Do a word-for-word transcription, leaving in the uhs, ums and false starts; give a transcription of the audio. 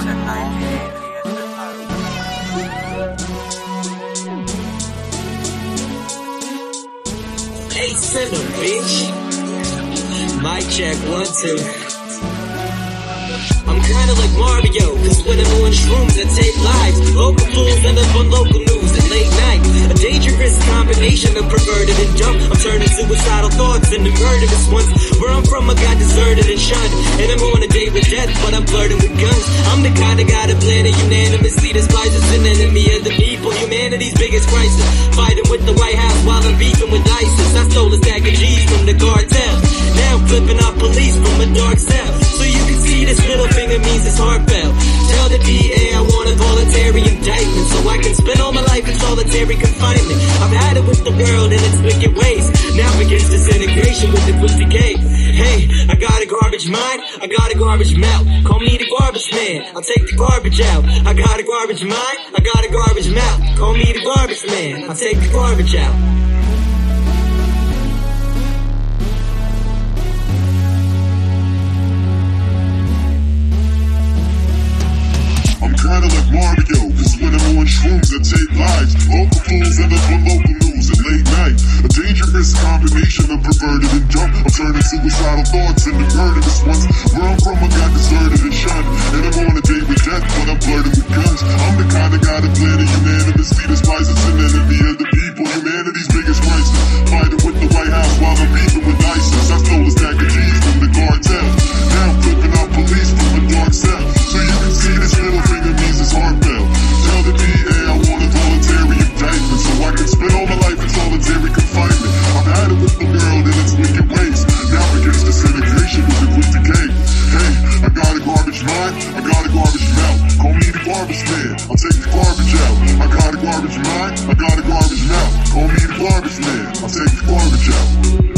Hey, center, bitch. Mic check, one, two. I'm kinda like Mario, cause when I'm on shrooms I take lives. Local fools end up on local news at late night. A dangerous combination of perverted and dumb. I'm turning suicidal thoughts into murderous ones. Where I'm from I got deserted and shunned, and I'm on a date with death, but I'm flirting with guns. I'm the kind of guy that plan to unanimously despise as an enemy of the people. Humanity's biggest crisis, fighting with the White House while I'm beefing with ISIS. I stole a stack of G's from the cartel, now I'm flipping out police from a dark cell. So you can see this middle finger means it's heartfelt. Tell the D A I want a voluntary indictment, so I can spend all my life in solitary confinement. I've had it with the world and its wicked ways. Now begins disintegration with the quick decay. Hey, I got a garbage mind, I got a garbage mouth. Call me the garbage man, I'll take the garbage out. I got a garbage mind, I got a garbage mouth. Call me the garbage man, I'll take the garbage out. Kinda like Mario, cause when I'm on shrooms I take lives. Local fools end up on local news at late night. A dangerous combination of perverted and dumb. I'm turning suicidal thoughts into murderous ones. Where I'm from I got deserted and shunned, and I'm on a date with death, but I'm flirting with guns. I'm the kind of guy that plan to unanimously despise as an enemy of the people. Humanity's biggest crisis, fighting with the White House while I'm beefing with ISIS. I stole a stack of G's from the cartel, now I'm flipping out police from a dark cell. So you can see this middle finger means it's heartfelt. Tell the D A I want a voluntary indictment, so I can spend all my life in solitary confinement. I've had it with the world and its wicked ways. Now begins disintegration with the quick decay. Hey, I got a garbage mind, I got a garbage mouth. Call me the garbage man, I'll take the garbage out. I got a garbage mind, I got a garbage mouth. Call me the garbage man, I'll take the garbage out.